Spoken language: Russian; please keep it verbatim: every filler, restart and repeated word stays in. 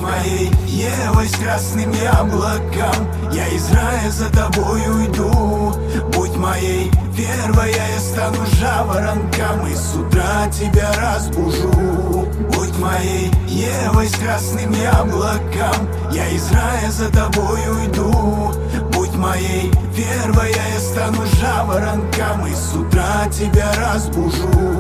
моей Евой с красным яблоком, я из рая за тобой уйду. Будь моей первой, я стану жаворонком и с утра тебя разбужу. Будь моей Евой с красным яблоком, я из рая за тобой уйду. Будь моей первой, я стану жаворонком и с утра тебя разбужу.